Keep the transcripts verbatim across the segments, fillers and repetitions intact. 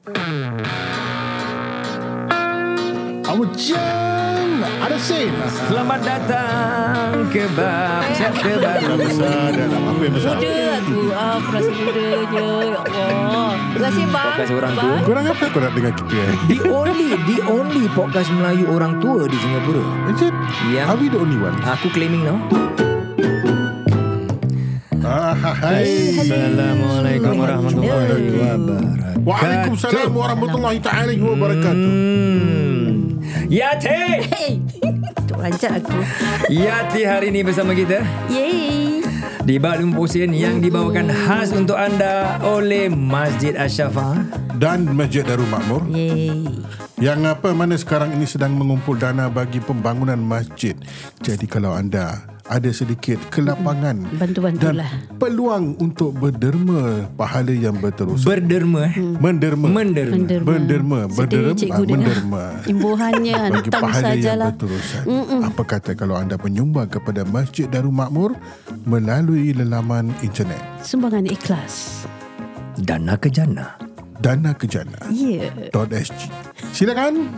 Awujang ada sen. Selamat datang ke bab chapter baru. Apa yang besar? Muda aku. Ah, aku rasa muda je. Ya Allah. Terima kasih bang. Podcast orang tua. Bang. Korang apa kau nak dengar kita? Eh? The only The only podcast Melayu orang tua di Singapura. Is it? Ya. Are we the only one? Aku claiming now. Ah, hai. Assalamualaikum warahmatullahi wabarakatuh. Waalaikumsalam warahmatullahi taala wabarakatuh. Hmm. Yati. Hey. Tuk rancak aku. Yati hari ini bersama kita Yeay. di Bak Lumpusin yang dibawakan khas untuk anda oleh Masjid Asy-Syafa Dan Masjid Darul Makmur. Yeay. Yang apa mana sekarang ini sedang mengumpul dana bagi pembangunan masjid. Jadi kalau anda ada sedikit kelapangan Bantu-bantulah. dan peluang untuk berderma pahala yang berterusan. berderma. Hmm. Menderma. Menderma. Menderma. Menderma. Sedih Berderma. cikgu ah, dengar. Menderma. Imbuhannya Bagi hantam pahala yang sajalah. berterusan. Mm-mm. Apa kata kalau anda menyumbang kepada Masjid Darul Makmur melalui lelaman internet Sumbangan ikhlas. Dana Kejana. dana kejana Ya. dot s g. Silakan.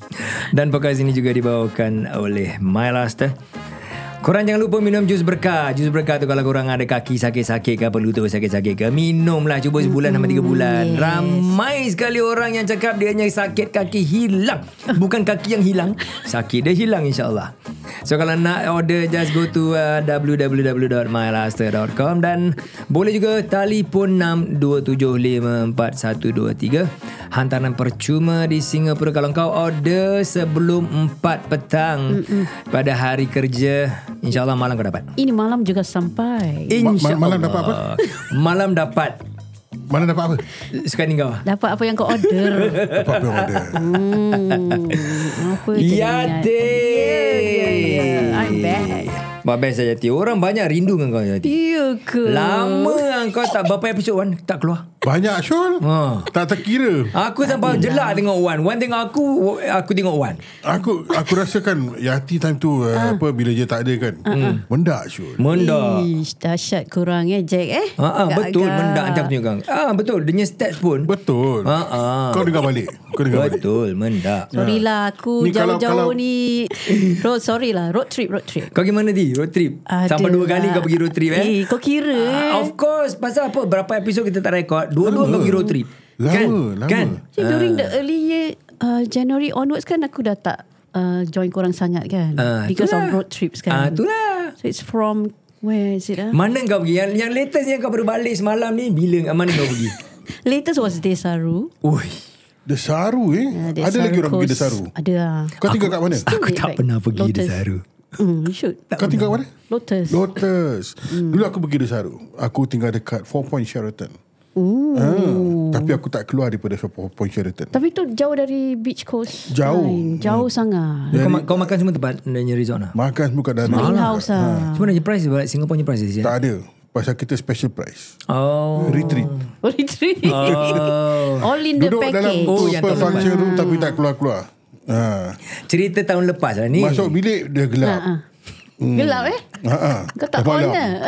Dan podcast ini juga dibawakan oleh MyLaster. Korang jangan lupa minum jus berkah. Jus berkah tu kalau korang ada kaki sakit-sakit ke, perlu tu sakit-sakit ke, minumlah. Cuba sebulan sampai tiga bulan. Yes. Ramai sekali orang yang cakap dia hanya sakit kaki hilang. Bukan kaki yang hilang, sakit dia hilang insyaAllah. So kalau nak order, just go to uh, w w w dot my laster dot com. Dan boleh juga telefon enam dua tujuh lima empat satu dua tiga. Hantaran percuma di Singapura kalau kau order sebelum empat petang Mm-mm. pada hari kerja. InsyaAllah malam kau dapat. Ini malam juga sampai. InsyaAllah. malam dapat apa? Malam dapat. Mana dapat apa? Sekarang kau. Dapat apa yang kau order. Apa yang order? hmm. Apa je Ya, ingat. Dek. Ya, ya, ya. I'm back. Bah, best saja Yati. Orang banyak rindu dengan kau Yati. Ya ke? Lama kau tak berapa episod Wan tak keluar. Banyak Syul. Ha. Tak terkira. Aku sampai jelak tengok Wan. Wan tengok aku, aku tengok Wan. Aku aku rasakan Yati time tu uh, apa bila dia tak ada kan. Uh, mendak Syul. Mendak. Ish, dahsyat kurang ya Jack eh. Ha ah, betul Agak-agak. mendak macam tu kang. Ah betul, dia punya stats pun. Betul. Ha ah. Kau dengar balik. Kau dengar balik. Betul, mendak. Sorry lah aku Ni kalau- jauh-jauh kalau- ni road sorry lah road trip road trip. Kau gimana di road trip? Sampai dua Adalah. kali kau pergi road trip eh? Eh kau kira eh. Ah, of course. Pasal apa? Berapa episod kita tak rekod, dua-dua Lama. kau pergi road trip. Lama, kan? lama. Kan? So, during the early year uh, January onwards kan aku dah tak uh, join korang sangat kan Ah, because itulah. of road trips Ah, kan. itulah. So it's from where is it ah? Mana kau pergi? Yang, yang latest yang kau baru balik semalam ni, bila mana kau pergi? Latest was Desaru. Ui, Desaru eh. Uh, Ada lagi orang pergi Coast. Desaru. Ada lah. Kau tinggal kat mana? aku Wait, tak back. pernah pergi Lotus. Desaru. Hmm, you should. Kau tinggal mana? Lotus. Lotus. Hmm. Dulu aku pergi Desaru. Aku tinggal dekat Four Point Sheraton. Ooh. Ah, tapi aku tak keluar daripada Four Point Sheraton. Tapi tu jauh dari beach coast. Jauh. Line. Jauh sangat. Kau, ma- kau makan semua tempat Nanya resort lah? Makan semua kat dalam. In house lah. Sebenarnya price dia Singapore punya price dia. Tak ada. Pasal kita special price. Oh. Retreat. Oh, retreat. Oh. All in the Duduk dalam package. Oh, yang apa, tahun function room tapi tak keluar-keluar. Ha. Cerita tahun lepas lah ni. Masuk bilik dia gelap. Ha, ha. Gelap eh? Ha. Ha. Kau tak Dah on malam. lah.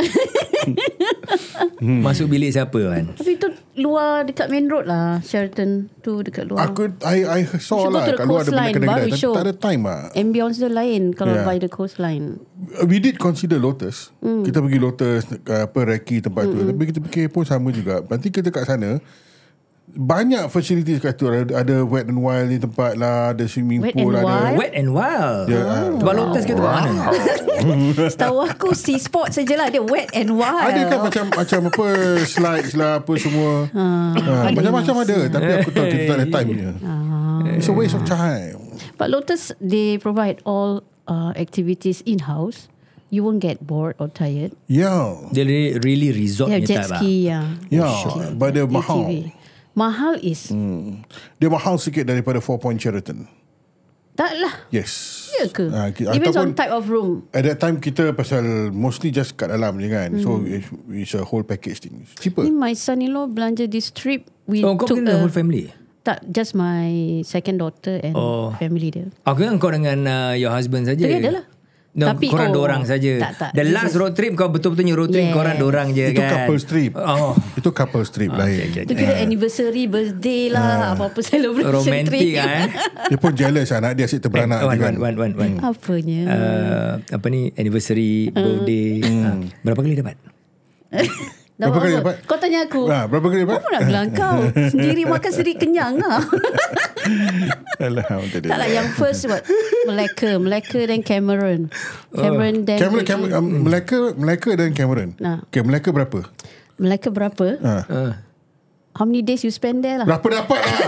Hmm. Masuk bilik siapa kan? Tapi tu luar dekat main road lah. Sheraton tu dekat luar. Aku I, I saw You should go lah to the kat luar ada banyak coastline, kedai-kedai. baru Tapi show. tak ada time lah. Ambience dia lain kalau Yeah. by the coastline. We did consider Lotus. Hmm. Kita pergi Lotus, apa Reki tempat tu. Tapi kita fikir pun sama juga. Nanti kita kat sana banyak facilities kat tu. Ada, ada Wet and Wild ni tempat lah, ada swimming Wet pool and ada. Wild? Wet and Wild. Ya, ah. Tempat Lotus ke tempat mana? Setahu aku sea sport saja lah. Dia wet and wild. Ada kan macam macam apa slides lah apa semua. Ha, macam-macam ada. Tapi aku tahu kita tak ada time dia. It's a waste of time. But Lotus, they provide all uh, activities in-house. You won't get bored or tired. Yeah. Dia really, really resort They have punya jet type lah. ski, yeah. Yeah, but dia mahal. A T V. Mahal is Hmm. Dia mahal sikit daripada Four Point Sheraton. tak lah. Yes. Ya ke? Ah, ki- Depends ataupun- on type of room. At that time kita pasal mostly just kat dalam je kan. So it's, it's a whole package thing. It's cheaper. Ni my son-in-law belanja this trip. We Oh, kau took pergi dengan a, whole family? tak, just my second daughter and Oh. family dia. Aku ingat kau dengan uh, your husband saja. Together lah. No, Tapi, korang oh, dua orang saja. tak, tak. The This last is- road trip kau betul-betulnya road trip Yes. korang dua orang je Itu kan. couple trip. Oh. Itu couple trip lain. okay, okay. Itu kira anniversary, birthday lah, apa-apa celebration Romantic trip. kan. Dia pun jealous anak dia asyik terberanak. Eh, Wan, je kan. Wan, Wan, Wan, Wan. Apanya? Uh, apa ni anniversary, birthday. Uh, berapa kali dapat? Dah berapa kali apa? dapat? Kau tanya aku. Ah, berapa kali dapat? Apa nak bilang kau? Sendiri makan sendiri kenyang lah. Alah, Tak lah, yang first what? Melaka. Melaka dan Cameron. Cameron dan... Cameron, Cameron, um, Melaka, Melaka dan Cameron. Nah. Okay, Melaka berapa? Melaka berapa? Ha. Uh. How many days you spend there lah? Berapa dapat lah?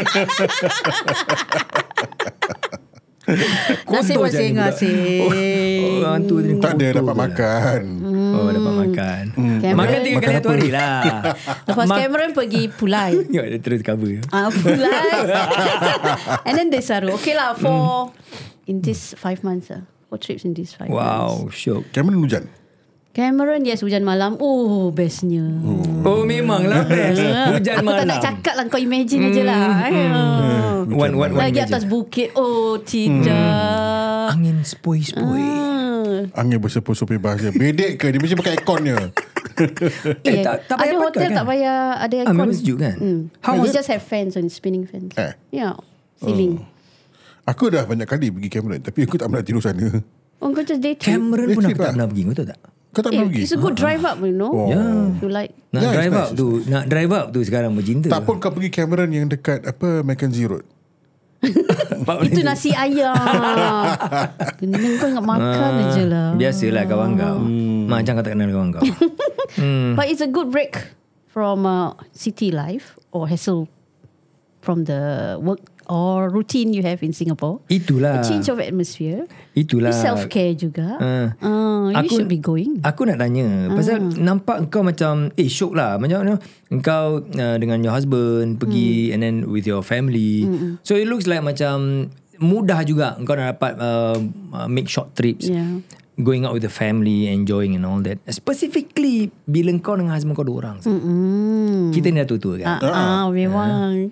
Masing-masing masing. Oh, orang tu tadi Tak ada kotor dapat je. makan. Oh, dapat makan. Cameron- Makan tiga kali satu hari lah. Lepas Ma- Cameron pergi Pulai. Tengok dia terus cover. Ah, Pulai. And then Desaru. Okay lah, for... In this five months lah. Four trips in this five months. Wow, syok. Cameron hujan. Cameron, yes, hujan malam. Oh, bestnya. Oh, memanglah best. Hujan Aku tak malam. nak cakap lah. Kau imagine aje lah. One, one, one Lagi imagine. atas bukit. Oh, tidak. Angin spoi-spoi. Ah. Angin bersepul-sepul bahasa. Bedek ke? Dia mesti pakai airconnya. Eh, Yeah. tak- tak ada payah pakai hotel kan? tak payah ada Ah, aircon. memang sejuk kan? Hmm. How How was just have fans on spinning fans. Eh. Yeah. Ceiling. Aku dah banyak kali pergi Cameron, tapi aku tak pernah tidur sana. Oh, kau just day trip. Cameron Dia pun aku trip tak lah. pernah pergi. Kau tahu tak? Kau tak Eh, pernah pergi? it's a good drive up, you know. Oh. Yeah. You like. Nak Yeah, it's drive nice, up it's tu. Nak drive up tu sekarang bercinta. Tak pun kau pergi Cameron yang dekat apa Mackenzie Road. Itu nasi ayam. Kenapa kau ingat makan Ah, aje lah. Biasalah kawan kau. Macam kau tak kenal kawan kau. But it's a good break from uh, city life or hassle from the work or routine you have in Singapore. Itulah. A change of atmosphere. Itulah. Self care juga. Ah. Uh, you Aku- should be going. Aku nak tanya pasal nampak kau macam eh syok lah macam mana kau uh, dengan your husband pergi and then with your family. So it looks like macam mudah juga kau nak dapat uh, uh, make short trips. Yeah. Going out with the family, enjoying and all that. Specifically bila kau dengan husband kau dua orang. Mm. Kita ni dah tua-tua kan. Ah, ah, memang.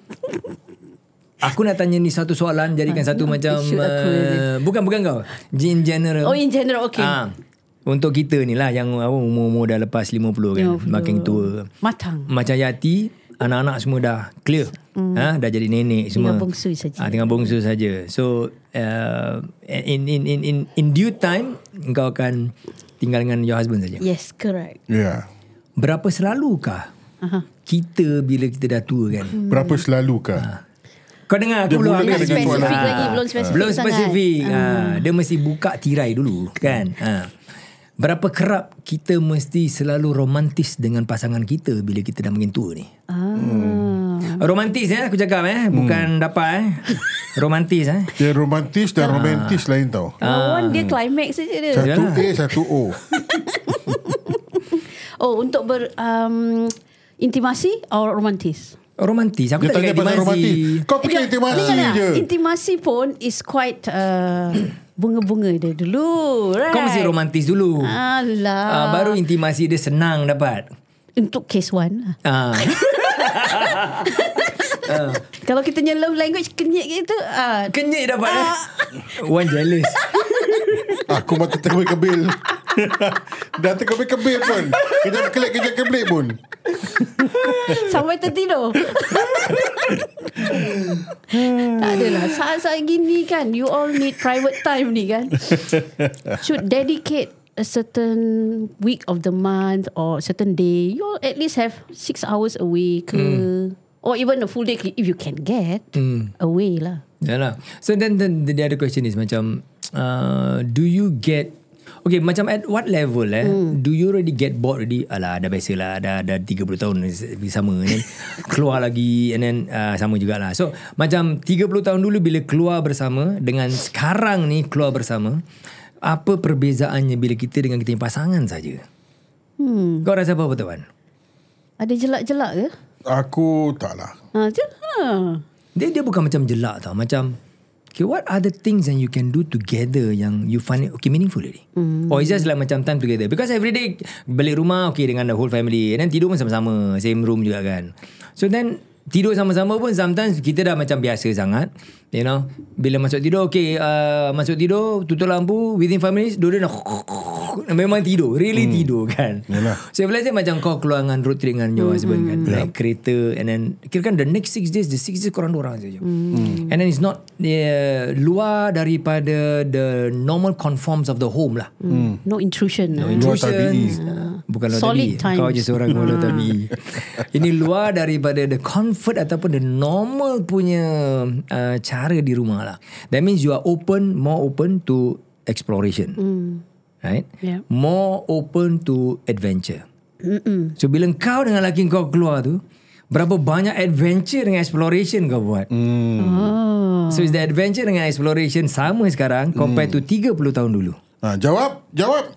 Aku nak tanya ni satu soalan jadikan satu macam shoot aku uh, bukan bukan kau. In general. Oh, in general, okay. Ah, untuk kita ni lah yang apa, umur-umur dah lepas lima puluh kan, lima puluh. makin tua. Matang. Macam Yati, anak-anak semua dah clear. Mm. Ha, dah jadi nenek semua. Tinggal bongsu saja. Ah, tinggal bongsu saja. So uh, in in in in in due time engkau akan tinggal dengan your husband saja. Yes, correct. Ya. Yeah. Berapa selalukah Aha. kita bila kita dah tua kan? Hmm. Berapa selalu kah? Kau dengar aku Dia belum mulakan habis dengan lagi. soalan. Spesifik Ah. lagi, belum spesifik Belum sangat. spesifik. Ah. Ah, dia mesti buka tirai dulu kan. Ah. Berapa kerap kita mesti selalu romantis dengan pasangan kita bila kita dah makin tua ni? Ah. Romantis eh aku cakap eh, bukan dapat eh. Romantis eh. Dia romantis dan romantis lain tau. Lawan dia climax saja dia. Satu Yalah. A, satu O. Oh, untuk ber um, intimasi atau romantis? Romantis. Aku Dia tak tanya cakap pasal romantis. intimasi. Kau fikir intimasi Dengar tak? je. Intimasi pun is quite uh, bunga-bunga dia dulu, right? Kau mesti romantis dulu. Alah. Ah, baru intimasi dia senang dapat. Untuk case one. Ah. Kalau kita punya love language kenyit gitu, ah, Kenyit dapat eh. One jealous. Aku mati terkebil-kebil. Dah terkebil-kebil pun. Kejap kelip, kejap kebelik pun. sampai tertidur. Tak adalah. Saat-saat gini kan, you all need private time ni kan. Should dedicate a certain week of the month or certain day. You all at least have six hours away ke. Or even a full day if you can get away lah. Yalah. So then, then the other question is macam uh, do you get okay macam at what level eh hmm. do you already get bored already? Alah dah biasalah dah dah tiga puluh tahun sama and then keluar lagi and then uh, sama jugalah. So macam tiga puluh tahun dulu bila keluar bersama dengan sekarang ni keluar bersama, apa perbezaannya bila kita dengan kita punya pasangan saja? Hmm. Kau rasa apa betul Wan? Ada jelak-jelak ke? Aku tak lah. Ha, je, ha. Dia dia bukan macam jelak tau. Macam okay, what are the things that you can do together yang you find it okay meaningful already? Mm. Or it's just like macam time together. Because every day balik rumah okay dengan the whole family and then tidur pun sama-sama, same room juga kan. So then tidur sama-sama pun sometimes kita dah macam biasa sangat. You know, bila masuk tidur, okay, uh, masuk tidur, tutup lampu, within five minutes, dua-dua dah memang tidur, really hmm. tidur kan. Yalah. So, let's say macam kau keluar dengan road trip dengan your husband kan, Yeah. naik kereta, and then kira kan the next six days, the six days korang dorang saja. Hmm. And then it's not uh, luar daripada the normal conforms of the home lah. Hmm. No intrusion. No ah. intrusions. Uh, bukan luar Solid tabi. times. Kau je seorang luar tabi. Ini luar daripada the comfort ataupun the normal punya uh, cara di rumah lah. That means you are open, more open to exploration. Mm. Right? Yeah. More open to adventure. Mm-mm. So bila kau dengan lelaki kau keluar tu, berapa banyak adventure dengan exploration kau buat. Hmm. Oh. So is the adventure dengan exploration sama sekarang compared to tiga puluh tahun dulu. Ha, jawab, jawab.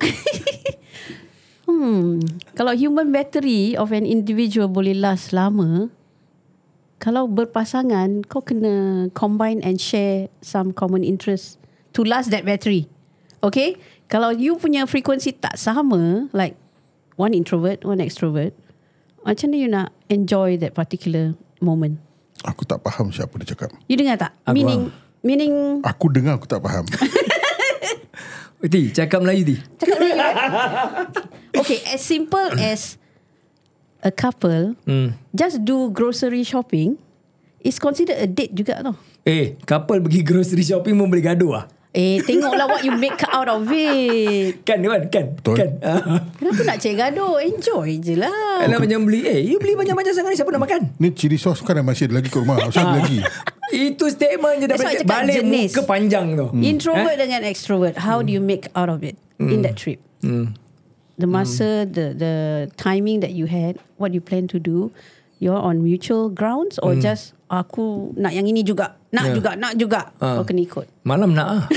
Hmm. Kalau human battery of an individual boleh last lama, kalau berpasangan, kau kena combine and share some common interest to last that battery. Okay? Kalau you punya frekuensi tak sama, like one introvert, one extrovert, macam mana you nak enjoy that particular moment? Aku tak faham siapa dia cakap. You dengar tak? Aku meaning, meaning... Aku dengar aku tak faham. Ti, cakap Melayu Ti. Cakap Melayu eh? Okay, as simple as a couple Hmm. just do grocery shopping is considered a date juga tau. Eh, couple pergi grocery shopping pun boleh gaduh lah. Eh, tengoklah what you make out of it. Kan, kan, kan. Betul. Kan. Kenapa nak cari gaduh? Enjoy je lah. Alah macam beli, eh, you beli banyak-banyak sangat ni, siapa nak makan? Ni chili sauce kan masih ada lagi kat rumah. Masih ada lagi. Itu statement je dah That's why I cakap balik jenis. muka panjang tu. Introvert dengan extrovert, how do you make out of it in that trip? Hmm. The masa, the the timing that you had, what you plan to do, you're on mutual grounds or just aku nak yang ini juga, nak Yeah. juga, nak juga. Ah. Kau kena ikut. Malam nak ah.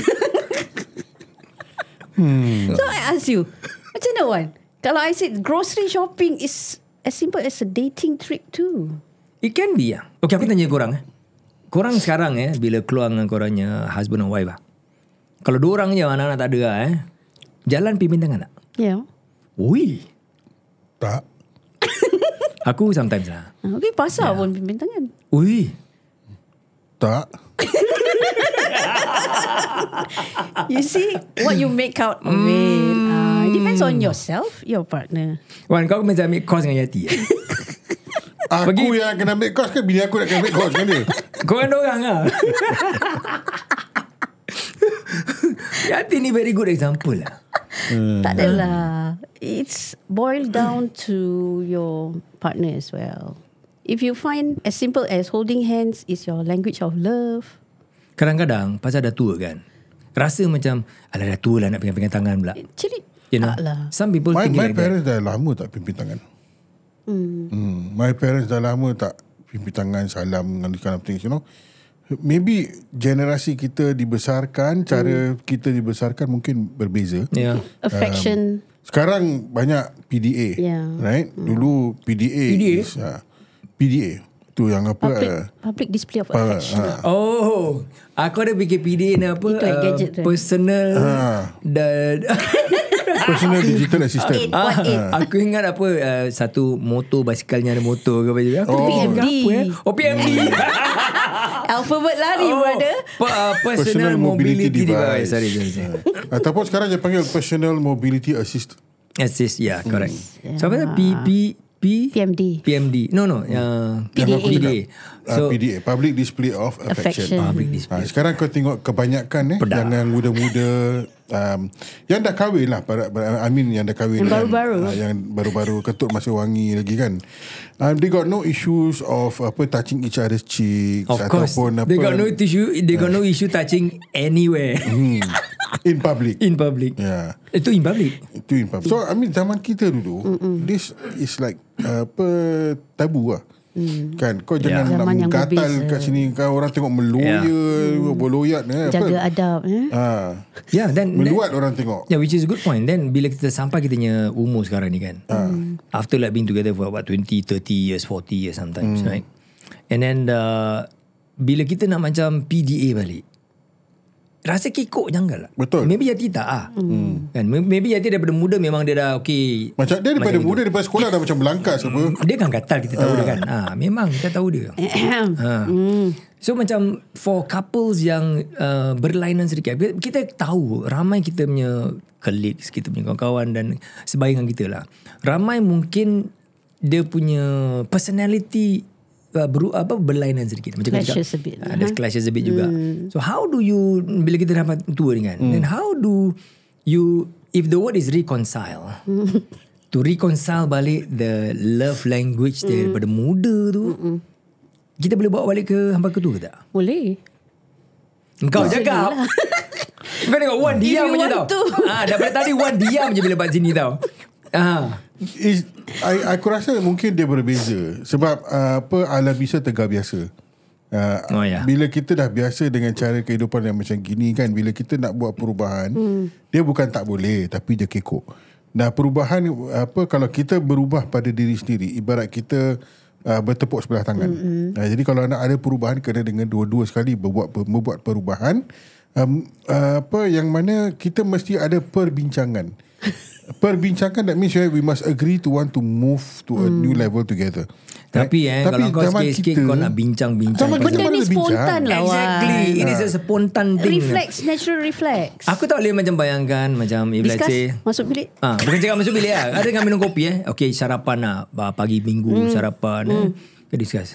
So I ask you, macam mana Wan? Kalau I said grocery shopping is as simple as a dating trip too. It can be ah. Okay, aku tanya korang eh. Korang sekarang eh, bila keluar dengan korangnya husband and wife ah. Kalau dua orang je anak-anak tak ada lah eh. Jalan pimpin tangan tak? Yeah. Ui. Tak. Aku sometimes lah. Okay, pasal yeah. pun pimpin tangan. Ui. Tak. You see what you make out of it. Uh, it depends on yourself, your partner. Wan, kau mesti ambil course dengan Yati eh? Aku Pergi- yang kena ambil kos ke bini aku nak kena ambil kos kan dia? Korang dorang lah. Yati ni very good example lah. Hmm. Tak adalah. It's boiled down to your partner as well. If you find as simple as holding hands is your language of love. Kadang-kadang pasal dah tua kan, rasa macam alah dah tua lah nak pegang-pegang tangan pula. Actually, You know, tak lah. some people My, think my like parents dah lama tak pimpin tangan. Hmm. Hmm. My parents dah lama tak pimpin tangan, salam dengan this kind of things, you know. Maybe generasi kita dibesarkan, cara kita dibesarkan mungkin berbeza. that. Yeah. Affection. Sekarang banyak P D A, Yeah. right? Dulu P D A. P D A? Is, uh, P D A. Tu yang apa? Public, Uh, public display of pa- affection. ah. Oh, aku ada fikir P D A ni apa? Itu yang uh, gadget tu. Personal Ah. dan Personal digital assistant. Eight, what eight? aku ingat apa uh, satu motor basikalnya ada motor ke apa je. Aku Oh. fikir P M D. apa eh? Oh P M D. Alphabet lah ni, brother. Pa, uh, personal, mobility, device. Sorry, sorry, sorry. Ataupun sekarang dia panggil personal mobility assist. Assist, yeah, correct. Yeah. So apa tu? P P P P M D. P M D. No, no. Yang P D A. P D A. So, So, P D A, Public Display of Affection. Affection. public display. Ha, sekarang kau tengok kebanyakan eh, Pedak. yang muda-muda um, yang dah kahwin lah, para, para, I mean yang dah kahwin Yang kan, baru-baru. ah, yang baru-baru ketut masih wangi lagi kan. Um, they got no issues of apa touching each other's cheeks Of course, ataupun apa they got no issue. They got no issue touching anywhere hmm, in public. in public. Yeah. Itu in public. Itu in public. So I mean zaman kita dulu, Mm-mm. this is like uh, apa tabu lah. Hmm. Kan kau jangan Yeah. nak Zaman yang gatal berbeza. kat sini, kau orang tengok meloya, yeah. berloyat eh, Jaga apa? adab. Eh? Ha, Yeah, then meluat orang tengok. Yeah, which is a good point. Then bila kita sampai kita punya umur sekarang ni kan, Hmm. after like being together for about twenty, thirty years, forty years sometimes, Hmm. right? And then uh, bila kita nak macam P D A balik, rasa kekok janggal lah. Betul. Maybe Yati tak ah. Hmm. Kan maybe Yati daripada muda memang dia dah okay. Macam dia daripada macam muda itu. daripada sekolah dah macam belangkas apa. Dia kan gatal kita tahu dia kan. Ha, memang kita tahu dia. ha. So macam for couples yang uh, berlainan sedikit, kita tahu ramai kita punya colleagues, kita punya kawan-kawan dan sebayangan kita lah. Ramai mungkin dia punya personality uh, ber, apa berlainan sedikit. Macam clashes cakap, a bit. Ada uh, clashes a bit juga. Hmm. So how do you, bila kita dapat tua ni kan, hmm. then how do you, if the word is reconcile, to reconcile balik the love language mm. daripada muda tu, Mm-mm. kita boleh bawa balik ke hamba ketua ke tak? Boleh. Kau cakap. Kau tengok Wan diam je tau. Ah, daripada tadi Wan diam je bila lepas sini tau. Ah. Is, I, aku rasa mungkin dia berbeza. Sebab uh, apa ala bisa tegar biasa. Uh, oh, yeah. Bila kita dah biasa dengan cara kehidupan yang macam gini kan, bila kita nak buat perubahan, hmm. dia bukan tak boleh, tapi dia kekok. Nah, perubahan apa kalau kita berubah pada diri sendiri, ibarat kita uh, bertepuk sebelah tangan. Mm-hmm. Uh, jadi kalau nak ada perubahan, kena dengan dua-dua sekali berbuat membuat perubahan. Um, uh, apa yang mana kita mesti ada perbincangan. Perbincangan, that means we must agree to want to move to a mm. new level together. Tapi eh Tapi kalau kau sikit-sikit kau nak bincang-bincang, benda ni spontan lah. Exactly. It is a spontan thing. Reflex, natural reflex. Aku tak boleh macam bayangkan macam if Discuss, let's say masuk bilik. Ah, bukan cakap masuk bilik lah. Ada dengan minum kopi eh. Okay, sarapan lah pagi minggu, mm. sarapan mm. eh. Kita discuss.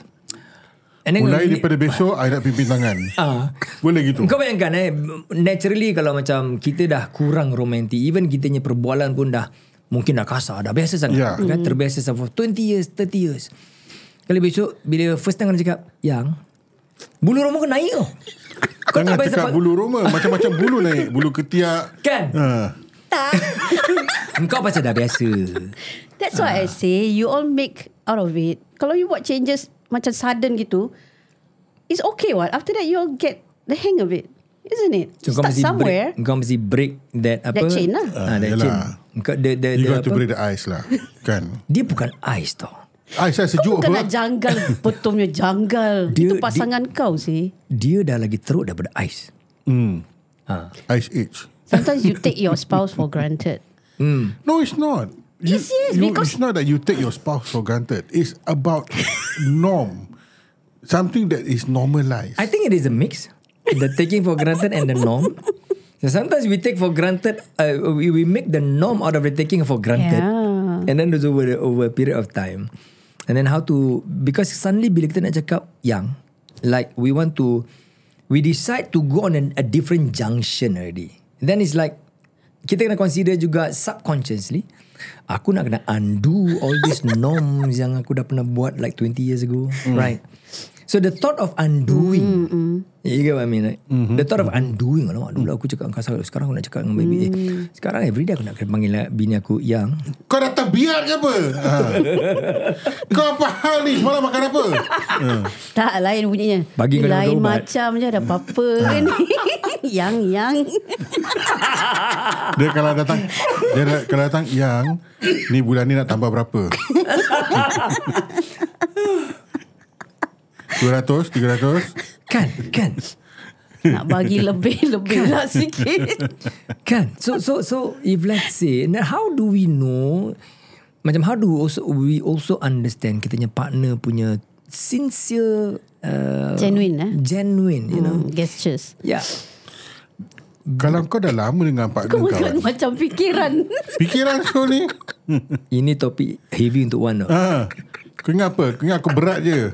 Mulai daripada besok I nak pimpin tangan. Ah. Boleh gitu. Kau bayangkan eh, naturally kalau macam kita dah kurang romantik, even kita punya perbualan pun dah mungkin dah kasar, dah biasa sangat, yeah. kan? Terbiasa for twenty years, thirty years. Kali besok bila first time kena cakap, yang bulu roma kau naik tau. Kau jangan cakap apa? Bulu roma, macam-macam bulu naik, bulu ketiak kan. Ha. Tak. Kau pasal dah biasa. That's why ha. I say you all make out of it. Kalau you buat changes macam sudden gitu, it's okay what. After that you'll get the hang of it, isn't it? So start kau somewhere. Break, kau mesti break that apa? That chain lah. Ah, that chain. Kau the the you the got to apa? break the ice lah. Kan. Dia bukan ice tau. Ice lah sejuk kau bukan apa? nak janggal. Betulnya janggal. Dia, Itu pasangan dia, kau sih. Dia dah lagi teruk daripada ice. Hmm. Ha. Ice age. Sometimes you take your spouse for granted. Hmm. No, it's not. You, yes, yes, you, because it's not that you take your spouse for granted. It's about norm. Something that is normalized. I think it is a mix. The taking for granted and the norm. So sometimes we take for granted, uh, we, we make the norm out of the taking for granted. Yeah. And then there's over, over a period of time. And then how to, because suddenly bila kita nak cakap yang, like we want to, we decide to go on a, a different junction already. Then it's like, kita kena consider juga subconsciously, aku nak kena undo all these norms yang aku dah pernah buat like twenty years ago. Mm. Right? So the thought of undoing, mm-hmm. you get what I mean, right? Mm-hmm. The thought of undoing, alamak, dulu aku cakap dengan kasar, sekarang aku nak cakap dengan baby. Mm. Eh, sekarang everyday aku nak panggil bini aku yang. Kau dah terbiar ke apa? Ha. Kau apa hal ni? Semalam makan apa? Ha. Tak, lain bunyinya. Bagi kau lain ubat. macam je, ada apa-apa ni. Yang, yang. Dia kalau datang, dia kalau datang yang, ni bulan ni nak tambah berapa? dua ratus, tiga ratus Kan, kan. Nak bagi lebih-lebih lah sikit. Kan. So so so if let's say, how do we know, macam how do we also we also understand kita punya partner punya sincere uh, genuine eh? Genuine, you know. Hmm, gestures. Yeah. Kalau kau dah lama dengan partner Kau kau, bukan macam fikiran. fikiran kau ni. Ini topik heavy untuk one. Ha. Kau ingat apa? Kau ingat aku berat je.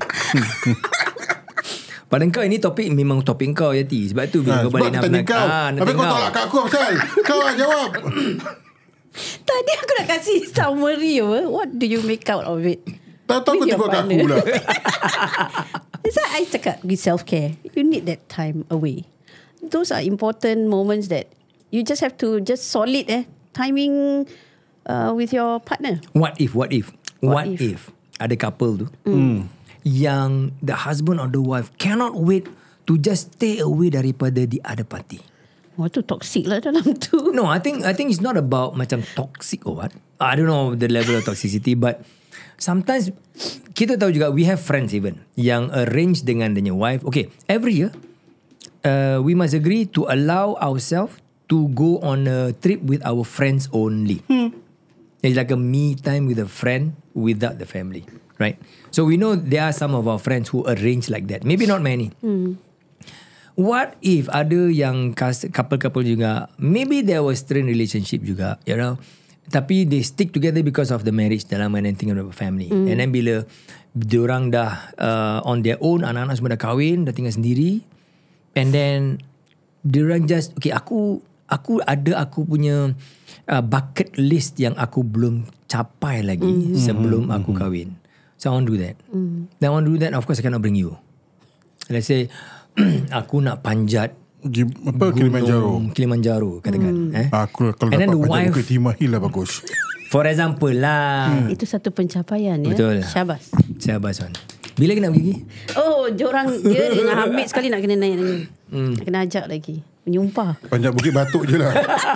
Pada kau ini topik memang topik kau Yati. Sebab tu bila Ha, kau balik nak tanya kau. ah, Habis kau tolak kat aku pasal. Kau lah jawab. Tadi aku nak kasih summary apa. What do you make out of it? Tahu-tahu kau With your tengok kat aku partner. pula. That's why I cakap self-care. You need that time away. Those are important moments that you just have to just solid eh timing uh, with your partner. What if, what if, what, What if. if ada couple tu Hmm. yang the husband or the wife cannot wait to just stay away daripada the other party. Oh, tu toxic lah dalam tu. No, I think I think it's not about macam toxic or what. I don't know the level of toxicity, but sometimes kita tahu juga we have friends even yang arrange dengan dia wife. Okay, every year uh, we must agree to allow ourselves to go on a trip with our friends only. Hmm. It's like a me time with a friend without the family, right? So we know there are some of our friends who arrange like that. Maybe not many. Hmm. What if ada yang couple-couple juga, maybe there was strained relationship juga, you know, tapi they stick together because of the marriage dalam and thinking about family. Mm. And then bila diorang dah uh, on their own, anak-anak semua dah kahwin, dah tinggal sendiri, and then diorang just, okay, aku aku ada aku punya uh, bucket list yang aku belum capai lagi mm. sebelum mm. aku kahwin. So I want to do that. Mm. Then I want to do that, of course I cannot bring you. Let's say aku nak panjat apa Kilimanjaro Kilimanjaro katakan hmm. eh aku kalau dapat panjat Bukit Timah lah bagus. For example lah. Hmm. Itu satu pencapaian ya. Betul. Syabas. Syabas on. Bila kena pergi? Oh, diorang dia dengan Hamid sekali nak kena naik lagi. Hmm. Nak kena ajak lagi. Menyumpah. Panjat Bukit Batuk je lah.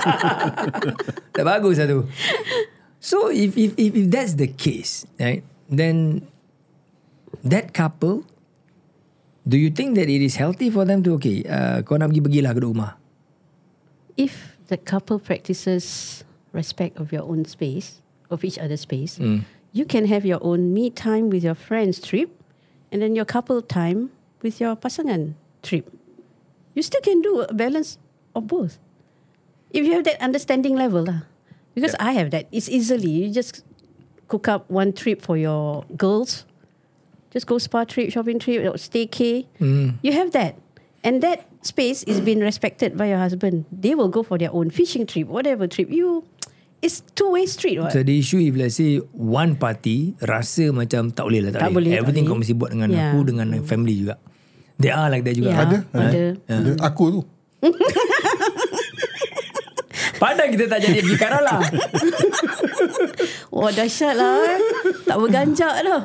Tak bagus lah tu. So if if if, if that's the case, right? Then that couple, do you think that it is healthy for them to, okay, uh, kau nak pergi, pergilah ke rumah? If the couple practices respect of your own space, of each other's space, mm. you can have your own me time with your friends trip, and then your couple time with your pasangan trip. You still can do a balance of both. If you have that understanding level lah. Because yeah. I have that. It's easily, you just cook up one trip for your girls, just go spa trip, shopping trip, or staycay. Mm. You have that. And that space is being respected by your husband. They will go for their own fishing trip, whatever trip. You, it's two-way street. What? So the issue if let's say one party rasa macam tak boleh lah, tak, tak boleh. boleh. Everything tak kau mesti buat dengan yeah. aku, dengan mm. family juga. They are like that juga. Yeah. Ada? Ada. Ada. Ada. Aku tu. Padahal kita tak jadi pergi Kerala. Wah, dahsyat lah. Eh. Tak berganjak dah.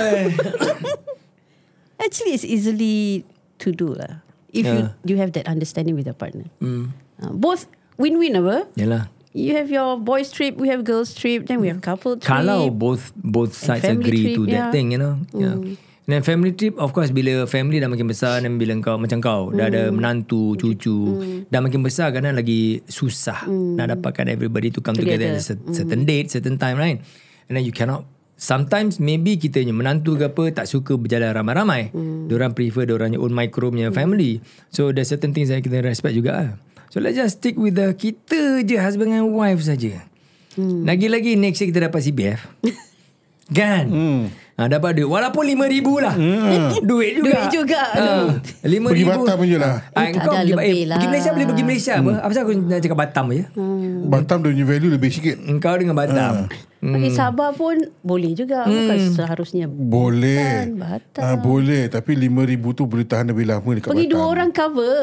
Actually, it's easily to do lah. If yeah. you you have that understanding with your partner. Mm. Uh, both win-win apa? Yalah. You have your boys trip, we have girls trip, then we have couple trip. Kalau both both sides agree trip, to that yeah. thing, you know. Mm. Yeah. Dan family trip, of course, bila family dah makin besar, dan bila kau macam kau mm. dah ada menantu, cucu, mm. dah makin besar, kadang lagi susah mm. nak dapatkan everybody to come together, together at a certain mm. date, certain time, right? And then you cannot. Sometimes maybe kita punya menantu ke apa tak suka berjalan ramai-ramai. Mm. Diorang prefer diorang own micro punya mm. family. So there's certain things that kita respect juga lah. So let's just stick with the kita je, husband and wife saja. Mm. Lagi-lagi next year kita dapat C P F. Kan? Mm. Ha, dapat duit. Walaupun lima ribu lah. Mm. Duit juga. Duit juga. Ha, lima ribu. Pergi Batam je lah. Eh, kau pergi, eh, lah. pergi Malaysia boleh pergi Malaysia apa? Apa pasal aku nak cakap Batam je? Hmm. Batam dia punya value lebih sikit. Kau dengan Batam. Ha. Hmm. Pergi Sabah pun boleh juga. Hmm. Bukan seharusnya. Boleh. Batam. Ha, boleh. Tapi lima ribu tu boleh tahan lebih lama dekat pergi Batam. Pergi dua orang cover.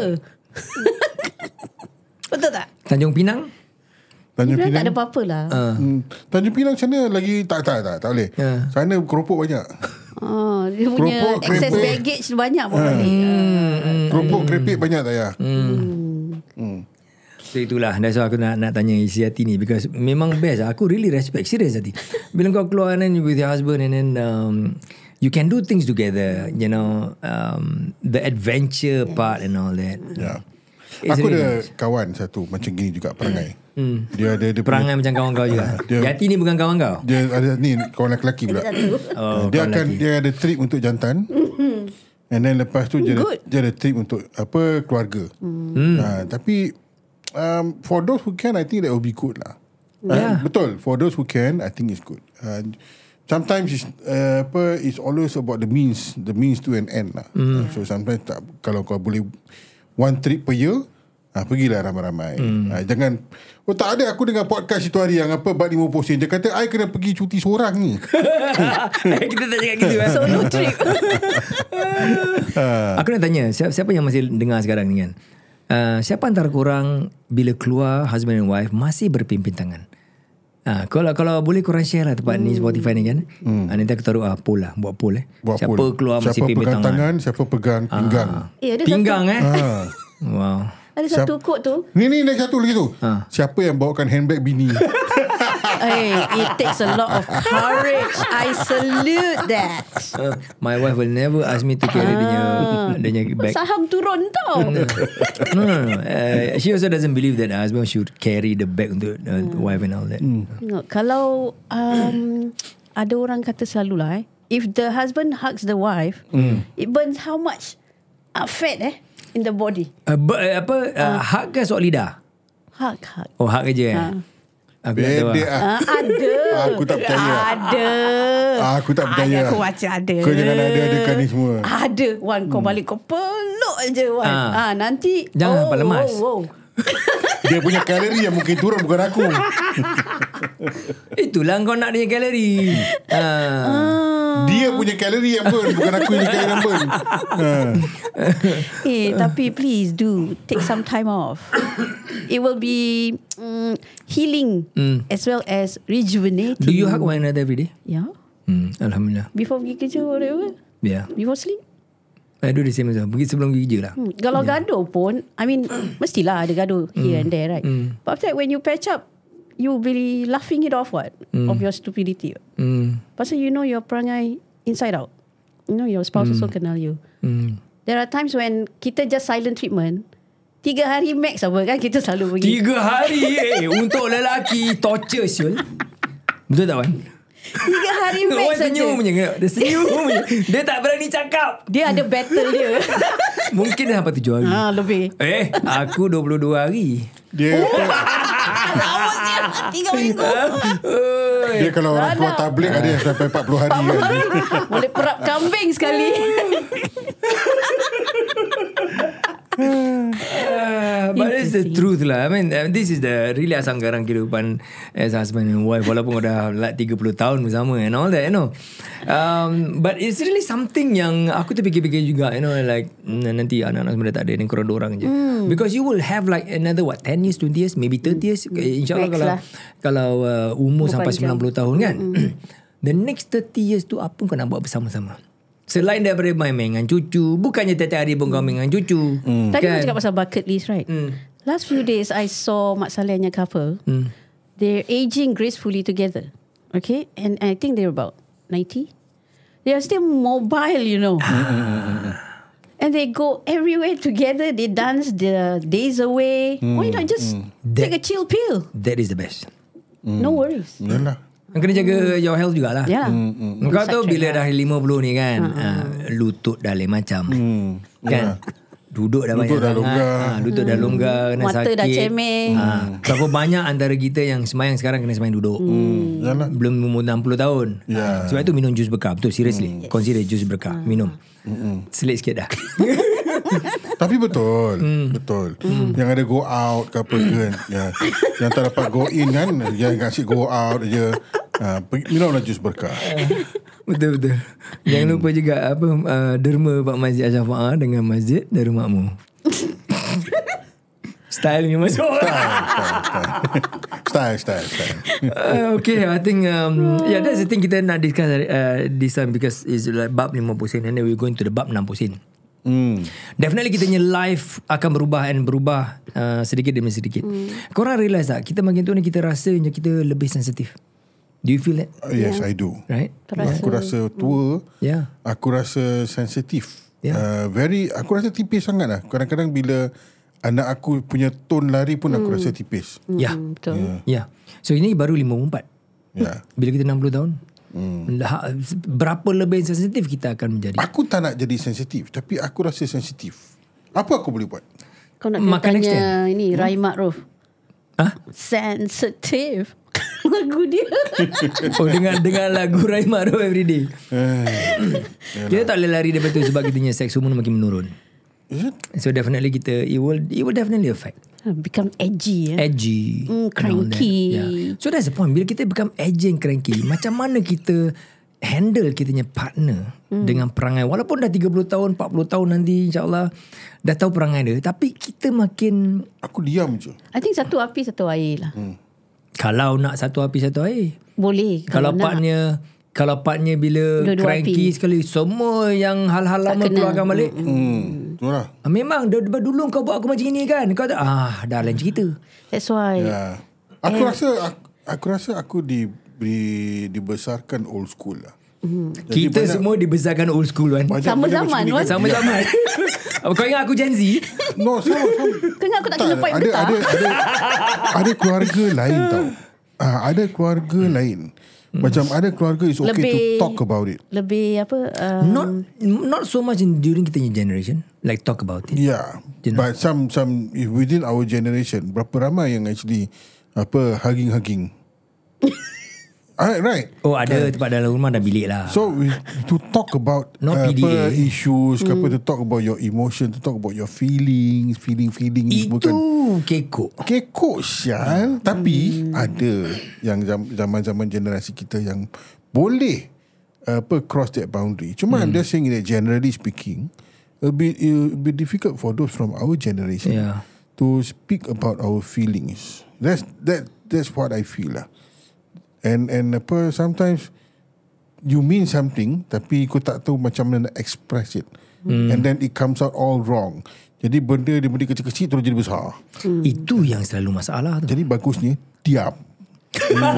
Betul tak? Tanjung Pinang? Tanjung Pinang, Pinang tak ada apa-apa lah. Uh. Hmm. Tanjung Pinang sana lagi tak tak tak tak boleh. Uh. Sana keropok banyak. Oh, dia punya keropok, excess krepek. baggage banyak pun uh. balik. Hmm. Hmm. Keropok kerepek banyak tak ya? Hmm. Hmm. So itulah, that's why aku nak nak tanya isi hati ni, because memang best. Aku really respect, serious hati. Bila kau keluar and then with your husband and then um, you can do things together, you know, um, the adventure yes. part and all that. Yeah. It's aku really ada nice. Kawan satu macam gini juga perangai. Hmm. Dia ada dia perangai punya, macam kawan kau juga. Dia, Yati ni bukan kawan kau? Dia ada ni kawan lelaki pula. Oh, dia akan lelaki. dia ada trip untuk jantan. And then lepas tu dia ada, dia ada trip untuk apa keluarga. Hmm. Ha, tapi um, for those who can, I think that will be good lah. Yeah. Uh, betul. For those who can, I think it's good. Uh, sometimes it's uh, apa it's always about the means, the means to an end lah. Mm. Uh, so sometimes tak, kalau kau boleh one trip per year, ah, pergilah ramai-ramai. Mm. Ah, jangan, oh tak ada, aku dengar podcast itu hari yang apa bab lima puluh sen. Dia kata I kena pergi cuti seorang ni. Kita tak cakap gitu kan. Solo trip. Aku nak tanya, siapa, siapa yang masih dengar sekarang ni kan? Uh, siapa antara korang bila keluar husband and wife masih berpimpin tangan? Ah, kalau kalau boleh korang share lah tempat hmm. ni Spotify ni kan. Hmm. Ah, nanti aku taruh ah, poll lah, buat poll eh. Buat siapa poll. Keluar siapa masih pimpin tangan? tangan, siapa pegang pinggang. Ah. Eh, ada pinggang satu. eh. Ah. Wow. Ada satu quote tu. Ni ni ada satu lagi tu. Ah. Siapa yang bawakan handbag bini? Hey, it takes a lot of courage. I salute that. Uh, my wife will never ask me to carry dia punya dia punya bag. Saham turun tau. No, no, no. Uh, she also doesn't believe that the husband should carry the bag untuk uh, the wife and all that. Mm. No, kalau um, ada orang kata selalu lah eh, if the husband hugs the wife, mm. it burns how much uh, fat eh in the body. Uh, but, uh, apa uh, uh. hug ke soal lidah? Hug, hug. Oh, hug je eh? Uh. Aku tak tahu Bedek lah. ah. Uh, ada. Aku tak percaya. Ada. Ah, aku tak percaya. Ada, aku baca ada. Kau jangan ada-adakan ni semua. Ada. Wan, kau Hmm. balik kau peluk je Wan. Ah. Ah, nanti. Jangan nampak lemas. Oh, oh. Dia punya kalori yang mungkin turun, bukan aku. Itulah kau nak dia kalori. Ah. Dia punya kalori yang burn, bukan aku yang kalori yang burn. Ha. Eh, tapi please do take some time off. It will be um, healing Mm. as well as rejuvenating. Do you hug one another every day? Yeah. Hmm, Alhamdulillah. Before pergi kerja or whatever. Yeah. Before sleep. I do the same as well. Pergi sebelum pergi kerja lah. Hmm. Kalau yeah. gaduh pun, I mean, mestilah ada gaduh here and there, right? Mm. But after that, when you patch up, you will be laughing it off, what? Mm. Of your stupidity. Hmm. Pasal you know your perangai inside out. You know your spouse mm. also kenal you. Hmm. There are times when kita just silent treatment. Tiga hari max apa kan kita selalu pergi. Tiga hari eh untuk lelaki torture Syul. Betul tak Wan? Tiga hari max Wan saja. senyum je. Dia senyum je. Dia tak berani cakap. Dia ada battle dia. Mungkin dah sampai tujuh hari. Ha, lebih. Eh, aku dua puluh dua hari. Dia Lama je. Tiga minggu. dia kalau orang keluar tablik ada yang sampai empat puluh hari kan. Boleh perap kambing sekali. Uh, but it's the truth lah. I mean, uh, this is the really asam garang kehidupan as husband and wife. Walaupun kau dah like tiga puluh tahun bersama and all that, you know. Um, but it's really something yang aku terfikir-fikir juga, you know, like nanti anak-anak semua dah tak ada, dan korang dua orang je. Mm. Because you will have like another what, ten years, twenty years, maybe thirty years. InsyaAllah kalau lah. kalau uh, umur Bukan sampai jam. sembilan puluh tahun kan. Mm. The next thirty years tu apa kau nak buat bersama-sama? Selain daripada main-main dengan cucu, bukannya tiap-tiap hari pun kau main dengan cucu. Mm. Tadi Kan? kau cakap pasal bucket list, right? Mm. Last few days, I saw Mak Salehnya couple. Mm. They're aging gracefully together. Okay? And I think they're about ninety. They are still mobile, you know. And they go everywhere together. They dance the days away. Mm. Why not just mm. take a chill pill? That is the best. Mm. No worries. Yalah. Kena jaga your health jugalah. Ya. Mm, mm. Kau tahu bila dah lima puluh ni kan, uh, lutut dah lain macam. Hmm. Kan? Duduk dah Lutut banyak dah sangat. longgar. Ha, lutut dah longgar, kena Mata sakit. dah cemeng. Ha, berapa banyak antara kita yang semayang sekarang kena semayang duduk. Hmm. Yalah. Belum umur enam puluh tahun. Ya. Sebab itu minum jus berkah. Betul, seriously. Consider jus berkah. Minum. Selit sikit dah. Tapi betul Hmm. Betul Yang ada go out ke apa kan ya. Yang tak dapat go in kan, yang kasih go out je. ha, pergi, minumlah jus berkah. Betul-betul. Jangan lupa juga apa uh, derma Pak Masjid Al-Syafa'ah dengan Masjid Darul Makmur. Stylenya masuk. Style Style Style uh, okay, I think um, yeah, that's the thing kita nak discuss uh, this time, because it's like bab lima puluh sen and then we're going to the bab enam puluh sen. Hmm. Definitely kita punya life akan berubah and berubah uh, sedikit demi sedikit. Mm. Korang realise tak, kita makin tua ni kita rasa macam kita lebih sensitif. Do you feel that? Uh, yes, yeah. I do. Right? Terasa. Aku rasa tua. Yeah. Aku rasa sensitif. Yeah. Uh, very. Aku rasa tipis sangat lah. Kadang-kadang bila anak aku punya tone lari pun aku rasa tipis. Yeah. Hmm, betul. Yeah. Yeah. So ini baru lima puluh empat. Yeah. Bila kita enam puluh tahun. Hmm. Berapa lebih sensitif kita akan menjadi? Aku tak nak jadi sensitif, tapi aku rasa sensitif. Apa aku boleh buat? Kau nak Makan next tanya ini Rai Ma'ruf. Hah? Sensitive. Lagu dia. Oh, dengan dengan lagu Rai Ma'ruf everyday. Kita tak boleh lari daripada tu sebab kita punya sex hormone makin menurun. Is it? So definitely kita it will it will definitely affect. Become edgy. Eh? Edgy, Mm, and all cranky. that. Yeah. So that's the point. Bila kita become edgy and cranky, macam mana kita handle kita punya partner mm. dengan perangai, walaupun dah tiga puluh tahun, empat puluh tahun nanti insyaAllah dah tahu perangai dia, tapi kita makin, Aku diam je. I think satu api satu air lah. Hmm. kalau nak satu api satu air, Boleh. kalau nak. partner kalau partner bila Dua-dua cranky api. sekali, semua yang hal-hal Tak lama kena. keluarkan balik. Hmm. Betul lah. Ah, memang dah, dulu kau buat aku macam ni kan, kau tak, ah dah lain cerita. That's why. Ya. Aku And- rasa aku, Aku rasa aku di, di dibesarkan old school lah. Mm. Kita banyak, semua dibesarkan old school kan. Sama zaman kan. Sama zaman. Kau ingat aku Gen Z? No, sama sama. Kau ingat aku tak kena point ada, getah? ada, ada, ada keluarga lain tau. Ah, ada keluarga lain. Macam ada keluarga is okay lebih, to talk about it. Lebih apa? Um, not not so much in during kita punya generation. Like talk about it. Yeah. You know? But some some within our generation, berapa ramai yang actually apa hugging-hugging. Ah, right. Oh, ada tempat dalam rumah dah bilik lah. So we, to talk about Not uh, P D A. apa issues, mm. apa to talk about your emotion, to talk about your feelings, feeling feelings. Itu bukan kekok. Kekok sial. mm. Tapi ada yang zaman-zaman generasi kita yang boleh uh, apa cross that boundary. Cuma mm. I'm just saying that generally speaking, it'll be it'll be difficult for those from our generation yeah. to speak about our feelings. That's that that's what I feel lah. And and apa sometimes you mean something tapi kau tak tahu macam mana nak express it. Hmm. And then it comes out all wrong. Jadi benda dia benda kecil-kecil terus jadi besar. Hmm. Itu yang selalu masalah tu. Jadi bagusnya diam. hmm.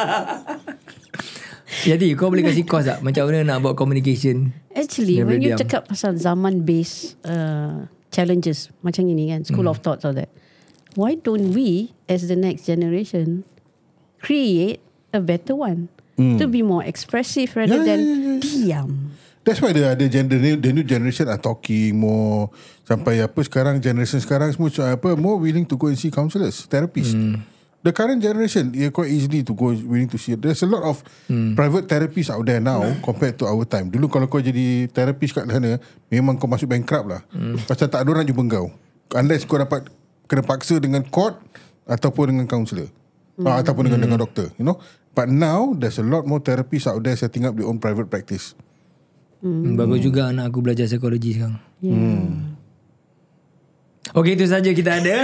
Jadi kau boleh kasih course tak macam mana nak buat communication? Actually when you diam. Cakap pasal zaman based uh, challenges macam ini kan, school hmm. of thoughts all that. Why don't we as the next generation create a better one mm. to be more expressive rather yeah, than yeah, yeah, yeah. diam. That's why the the, gender, the new generation are talking more. Sampai apa sekarang generation sekarang semua apa more willing to go and see counselors, therapists. Mm. The current generation yeah, quite easily to go willing to see. There's a lot of mm. private therapists out there now mm. compared to our time. Dulu kalau kau jadi therapist kat sana memang kau masuk bankrupt lah. Mm. Pasal tak ada orang jumpa kau. Unless kau dapat kena paksa dengan court ataupun dengan counselor. Mm. Ah, ataupun dengan mm. dengan doktor, you know. But now there's a lot more therapists out there setting up their own private practice. Hmm. Bagus juga anak aku belajar psikologi sekarang. Yeah. Hmm. Okay, itu saja kita ada.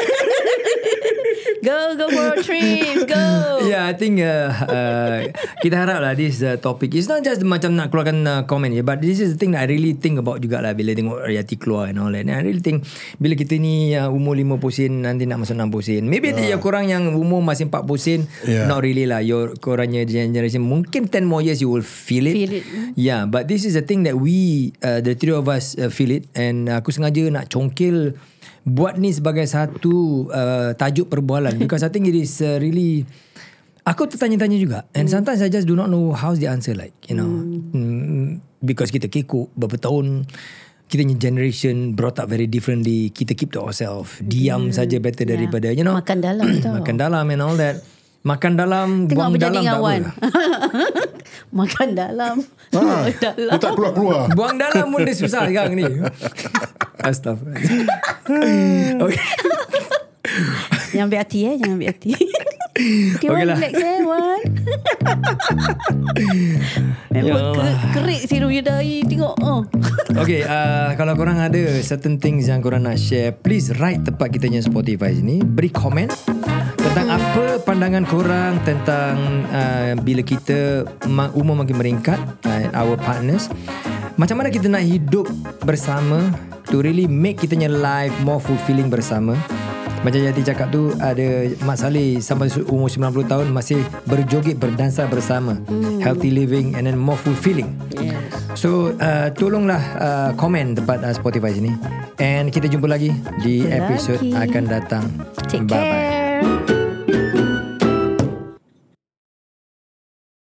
Go, go for trips, go. Yeah, I think uh, uh, kita harap lah this uh, topic. It's not just macam nak keluarkan uh, komen je, but this is the thing that I really think about jugalah bila tengok Riyati keluar and all that. And I really think bila kita ni uh, umur lima puluh sen nanti nak masuk enam puluh sen. Maybe uh. ya korang yang umur masih empat puluh sen, yeah. not really lah. Your korangnya generation mungkin ten more years you will feel it. Feel it. Yeah, but this is the thing that we uh, the three of us uh, feel it. And uh, aku sengaja nak congkil buat ni sebagai satu uh, tajuk perbualan because I think it is uh, really aku tertanya-tanya juga and sometimes I just do not know how's the answer like, you know. mm. Because kita kekok berapa tahun, kita ni generation brought up very differently, kita keep to ourselves, diam mm. saja better yeah. daripada you know makan dalam tau. Makan dalam and all that. Makan dalam, tengok buang dalam tak apa. Makan dalam, ha, buang dalam. Dia tak keluar-keluar. Buang dalam pun dia susah sekarang ni. Astaghfirullah. Okay. Jangan ambil hati eh, jangan ambil hati. Okay, okay lah. Relax eh, Wan. Memang ker- kerik si Rumi dahi. Tengok oh. Okay, uh, kalau korang ada certain things yang korang nak share, please write tempat kita punya Spotify sini. Beri komen tentang apa pandangan korang tentang uh, bila kita umur makin meningkat, uh, our partners, macam mana kita nak hidup bersama to really make kita punya life more fulfilling bersama. Macam Yati cakap tu, ada Mak Saleh sampai umur sembilan puluh tahun masih berjoget, berdansa bersama. mm. Healthy living and then more fulfilling. Yes. So uh, tolonglah uh, komen tempat uh, Spotify sini. And kita jumpa lagi di Jumpa episod lagi. akan datang. Take Bye-bye. care.